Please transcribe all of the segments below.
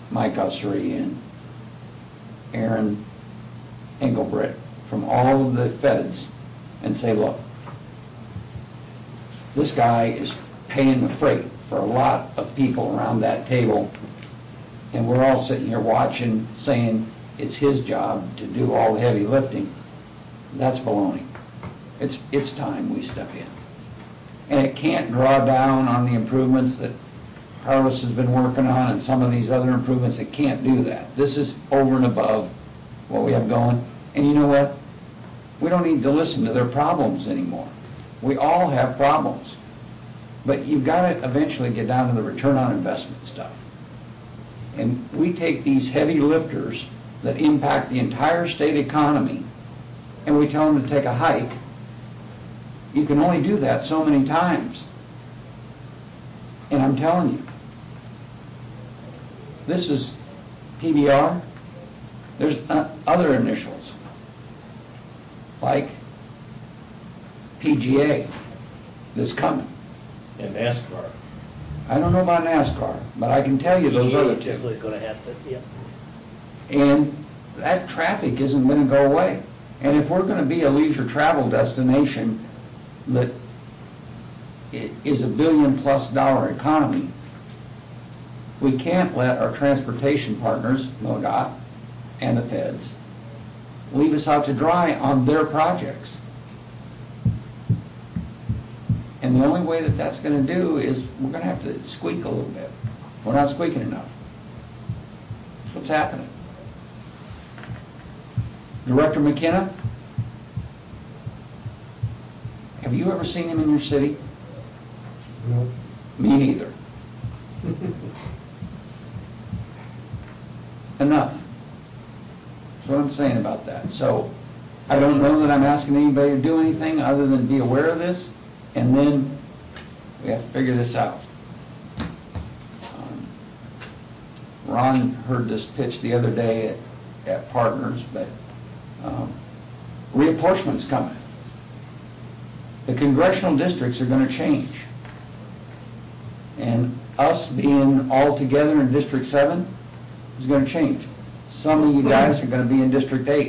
Mike Ussery and Aaron Engelbrecht from all of the feds and say, look, this guy is paying the freight for a lot of people around that table, and we're all sitting here watching, saying it's his job to do all the heavy lifting. That's baloney. It's time we step in. And it can't draw down on the improvements that Carlos has been working on and some of these other improvements. It can't do that. This is over and above what we have going. And you know what? We don't need to listen to their problems anymore. We all have problems. But you've got to eventually get down to the return on investment stuff. And we take these heavy lifters that impact the entire state economy and we tell them to take a hike. You can only do that so many times. And I'm telling you, this is PBR. There's other initials like PGA that's coming. And NASCAR. I don't know about NASCAR, but I can tell you those other two. Definitely going to happen, yeah. And that traffic isn't going to go away. And if we're going to be a leisure travel destination that is $1 billion+ economy, we can't let our transportation partners, MoDOT and the feds, leave us out to dry on their projects. And the only way that that's going to do is we're going to have to squeak a little bit. We're not squeaking enough. That's what's happening. Director McKenna, have you ever seen him in your city? No. Me neither. Enough. That's what I'm saying about that. So I don't know that I'm asking anybody to do anything other than be aware of this, and then we have to figure this out. Ron heard this pitch the other day at Partners, but reapportionment's coming. The congressional districts are going to change. And us being all together in District 7 is going to change. Some of you guys are going to be in District 8.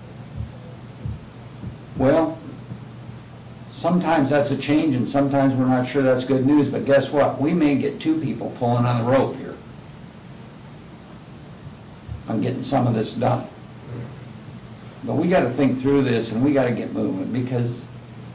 Well, sometimes that's a change and sometimes we're not sure that's good news, but guess what? We may get 2 people pulling on the rope here on getting some of this done. But we got to think through this and we got to get moving, because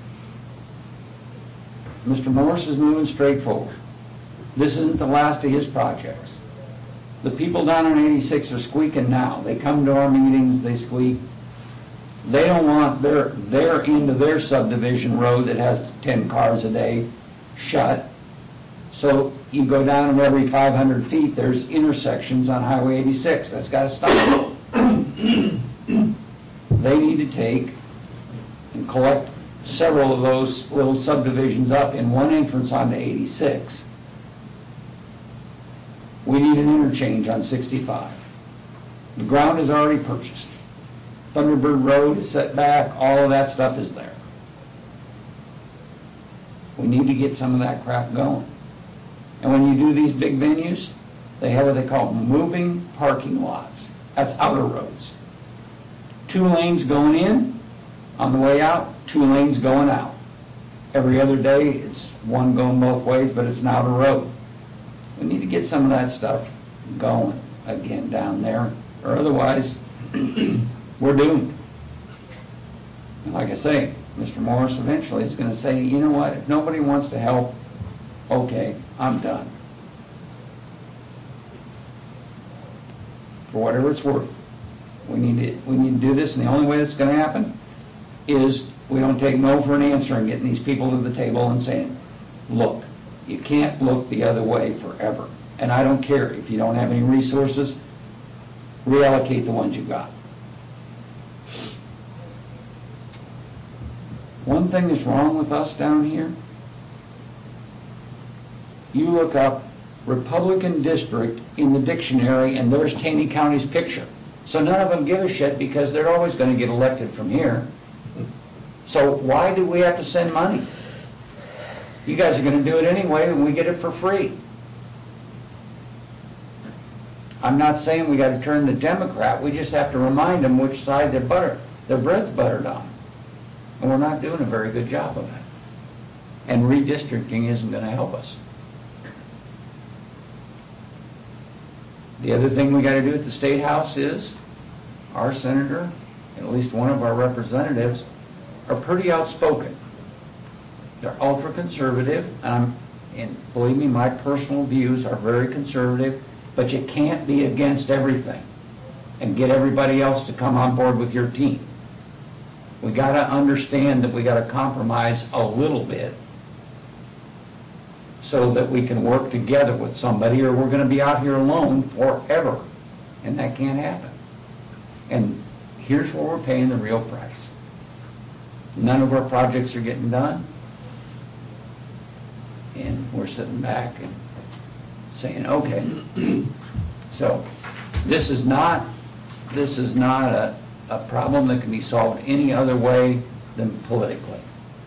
Mr. Morris is moving straight forward. This isn't the last of his projects. The people down on 86 are squeaking now. They come to our meetings, they squeak. They don't want their end of their subdivision road that has 10 cars a day shut. So you go down and every 500 feet there's intersections on Highway 86. That's got to stop. They need to take and collect several of those little subdivisions up in one entrance onto 86. We need an interchange on 65. The ground is already purchased. Thunderbird Road is set back. All of that stuff is there. We need to get some of that crap going. And when you do these big venues, they have what they call moving parking lots. That's outer roads. 2 lanes going in on the way out, 2 lanes going out. Every other day it's one going both ways, but it's an outer road. We need to get some of that stuff going again down there, or otherwise we're doomed. And like I say, Mr. Morris eventually is going to say, you know what, if nobody wants to help, okay, I'm done. For whatever it's worth. We need to do this, and the only way that's going to happen is we don't take no for an answer and getting these people to the table and saying, look, you can't look the other way forever. And I don't care if you don't have any resources, reallocate the ones you got. One thing that's wrong with us down here, you look up Republican district in the dictionary and there's Taney County's picture. So none of them give a shit because they're always going to get elected from here. So why do we have to send money? You guys are going to do it anyway and we get it for free. I'm not saying we got to turn the Democrat. We just have to remind them which side their bread's buttered on. And we're not doing a very good job of it. And redistricting isn't going to help us. The other thing we got to do at the State House is our senator, and at least one of our representatives, are pretty outspoken. They're ultra conservative, and believe me, my personal views are very conservative, but you can't be against everything and get everybody else to come on board with your team. We got to understand that we got to compromise a little bit so that we can work together with somebody, or we're going to be out here alone forever, and that can't happen. And here's where we're paying the real price. None of our projects are getting done, and we're sitting back and saying, okay. So this is not a problem that can be solved any other way than politically.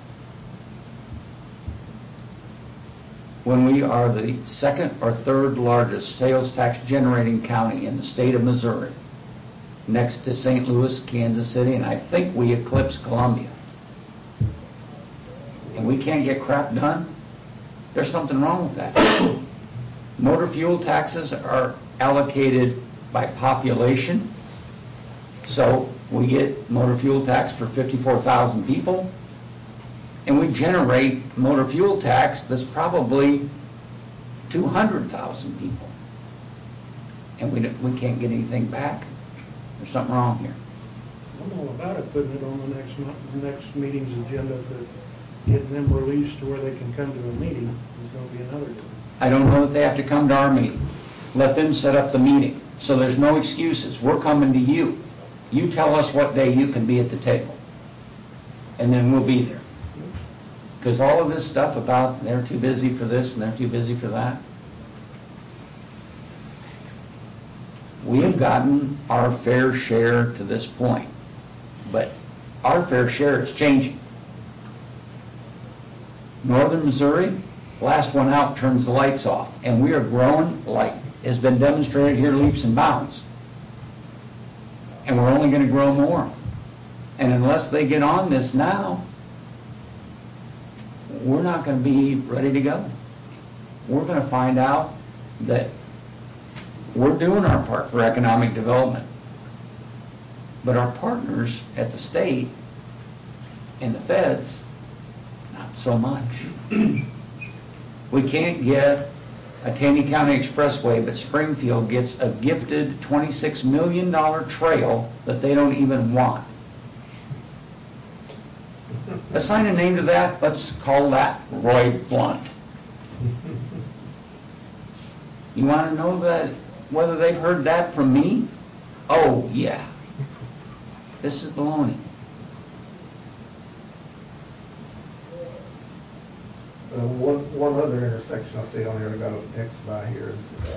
When we are the second or third largest sales tax generating county in the state of Missouri, next to St. Louis, Kansas City, and I think we eclipse Columbia, and we can't get crap done, there's something wrong with that. Motor fuel taxes are allocated by population, so we get motor fuel tax for 54,000 people, and we generate motor fuel tax that's probably 200,000 people, and we can't get anything back. There's something wrong here. I'm all about it, putting it on the next meeting's agenda, but getting them released to where they can come to a meeting is going to be another thing. I don't know that they have to come to our meeting. Let them set up the meeting. So there's no excuses. We're coming to you. You tell us what day you can be at the table, and then we'll be there. Because all of this stuff about they're too busy for this and they're too busy for that, we have gotten our fair share to this point, but our fair share is changing. Northern Missouri, last one out turns the lights off, and we are growing like has been demonstrated here leaps and bounds. And we're only going to grow more. And unless they get on this now, we're not going to be ready to go. We're going to find out that we're doing our part for economic development, but our partners at the state and the feds, not so much. We can't get a Taney County Expressway, but Springfield gets a gifted $26 million trail that they don't even want. Assign a name to that. Let's call that Roy Blunt. You want to know that whether they've heard that from me? Oh, yeah. This is baloney. One other intersection I see on here, I got an X by here, is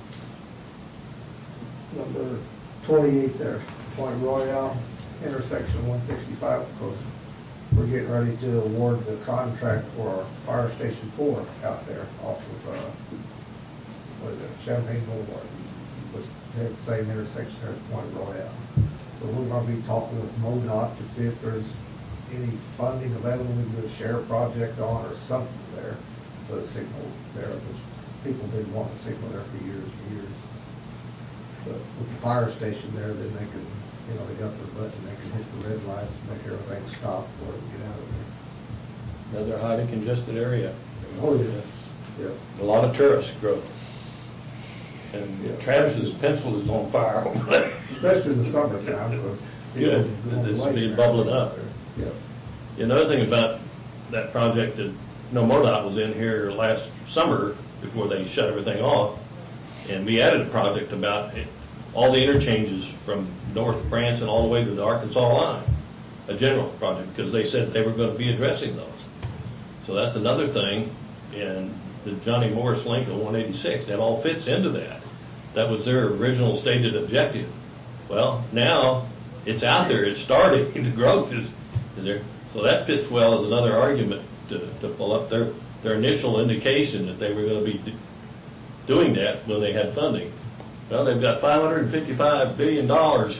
number 28 there, Point Royale, intersection 165, because we're getting ready to award the contract for Fire Station 4 out there off of, what is it, Champaign Boulevard, which has the same intersection there at Point Royale. So we're going to be talking with MoDOT to see if there's any funding available we can do a share project on or something there, put a signal there, because people have been wanting a signal there for years and years. But with the fire station there, then they can, they got their button, they can hit the red lights and make everything stop before they get out of there. Another highly congested area. Oh, yeah. Yeah. A lot of tourist growth. And Yeah. Travis's pencil is on fire over there. Especially in the summertime, because Good. This will be bubbling up. Yeah. Another thing about that project that MoDOT was in here last summer before they shut everything off, and we added a project about all the interchanges from North Branson all the way to the Arkansas line, a general project, because they said they were going to be addressing those. So that's another thing, and the Johnny Morris link on 186, that all fits into that. That was their original stated objective. Well, now it's out there, it's starting, the growth is there. So that fits well as another argument to pull up their initial indication that they were going to be doing that when they had funding. Well, they've got $555 billion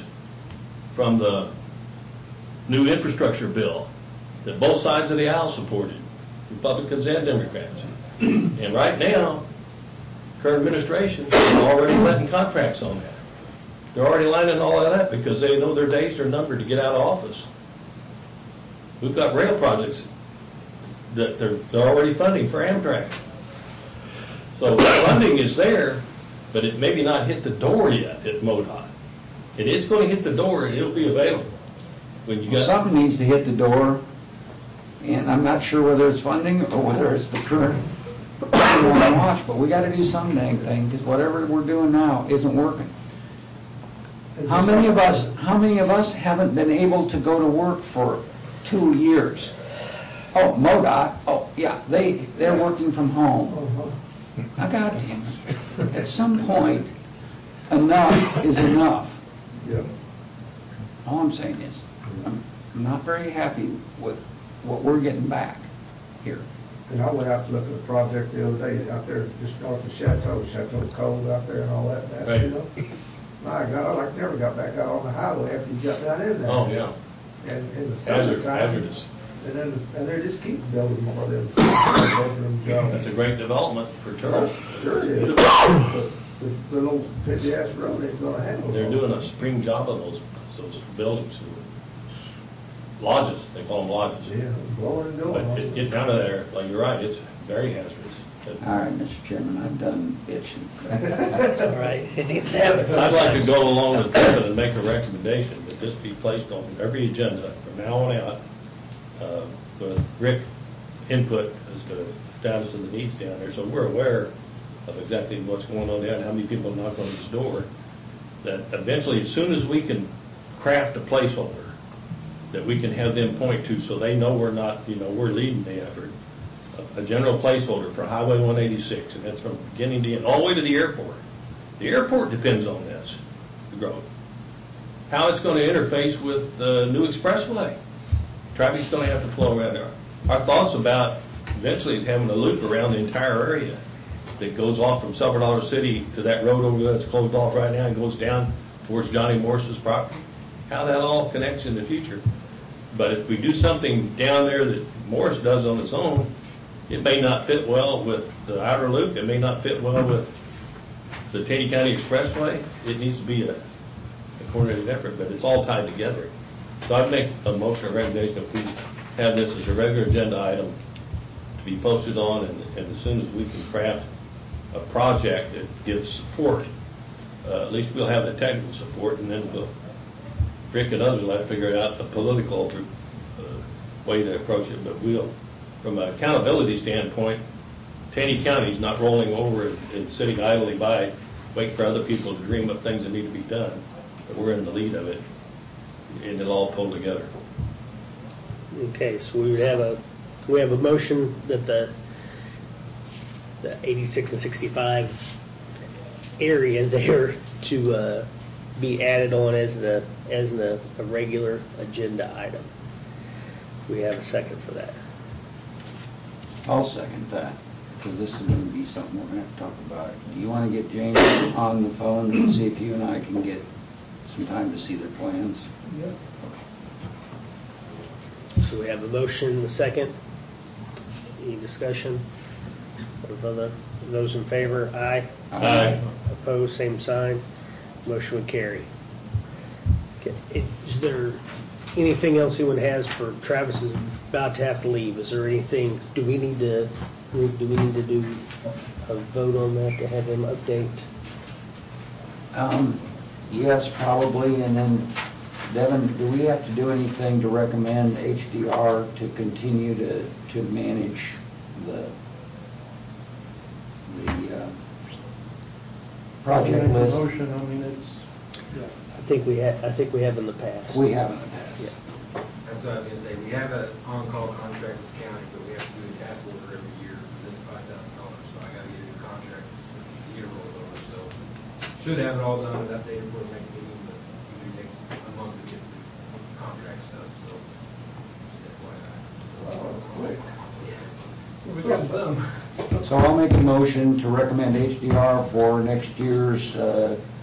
from the new infrastructure bill that both sides of the aisle supported, Republicans and Democrats. And right now, current administration is already letting contracts on that. They're already lining all that up because they know their days are numbered to get out of office. We've got rail projects that they're already funding for Amtrak. So the funding is there, but it maybe not hit the door yet at MoDOT. And it's going to hit the door and it'll be available. When you got Something needs to hit the door, and I'm not sure whether it's funding or whether it's the current watch, but we got to do some dang thing, because whatever we're doing now isn't working. How many of us haven't been able to go to work for 2 years? Oh, MoDOT, oh, yeah, they're working from home. I got him. At some point, enough is enough. Yeah. All I'm saying is, I'm not very happy with what we're getting back here. And I went out to look at a project the other day out there just north of Chateau Cove out there and all that mess, Right. you know? My God, I never got back out on the highway after you got down in there. Oh, yeah. And in the summertime. Hazardous. And they just keep building more of them bedroom jobs. That's a great development for tourists. Sure it is. But the little pitchy ass road ain't gonna handle it. They're doing a supreme job of those buildings. Lodges, they call them lodges. Yeah, blowing and But going. get down to there, like you're right, it's very hazardous. All right, Mr. Chairman, I'm done bitching. That's all right. It needs to happen I'd like to sometimes. go along with Kevin and make a recommendation that this be placed on every agenda from now on out, with Rick input as to the status of the needs down there, so we're aware of exactly what's going on there and how many people knock on this door, that eventually, as soon as we can craft a placeholder that we can have them point to so they know we're not, we're leading the effort, a general placeholder for Highway 186, and that's from beginning to end, all the way to the airport. The airport depends on this, the growth. How it's going to interface with the new expressway. Traffic's going to have to flow around there. Our thoughts about eventually is having a loop around the entire area that goes off from Silver Dollar City to that road over there that's closed off right now and goes down towards Johnny Morris's property. How that all connects in the future. But if we do something down there that Morris does on its own, it may not fit well with the outer loop. It may not fit well with the Taney County Expressway. It needs to be a coordinated effort, but it's all tied together. So I'd make a motion or recommendation if we have this as a regular agenda item to be posted on, and as soon as we can craft a project that gives support, at least we'll have the technical support, and then Rick and others will have to figure out a political way to approach it. But we'll, from an accountability standpoint, Taney County's not rolling over and sitting idly by, waiting for other people to dream up things that need to be done. But we're in the lead of it, and it'll all pull together. Okay, so we have a motion that the 86 and 65 area there to be added on as a regular agenda item. We have a second for that. I'll second that, because this is going to be something we're going to have to talk about. Do you want to get James on the phone and see if you and I can get some time to see their plans? Yep. So we have a motion, a second. Any discussion? Those in favor, aye. Aye. Opposed, same sign. Motion would carry. Okay. Is there anything else anyone has for Travis is about to have to leave? Is there anything, do we need to do a vote on that to have him update? Yes, probably, and then, Devin, do we have to do anything to recommend HDR to continue to manage the project list? Motion, I mean, it's, yeah. I think we have in the past. We have in the past. Yeah. That's what I was gonna say, we have an on-call contract with the county, but we have to do a task order every year for this $5,000, so I gotta get a new contract so the year rolls over, so should have it all done and updated for the next meeting, but it takes a month to get the contract stuff, so just FYI. Wow, that's quick. We've got some. So I'll make a motion to recommend HDR for next year's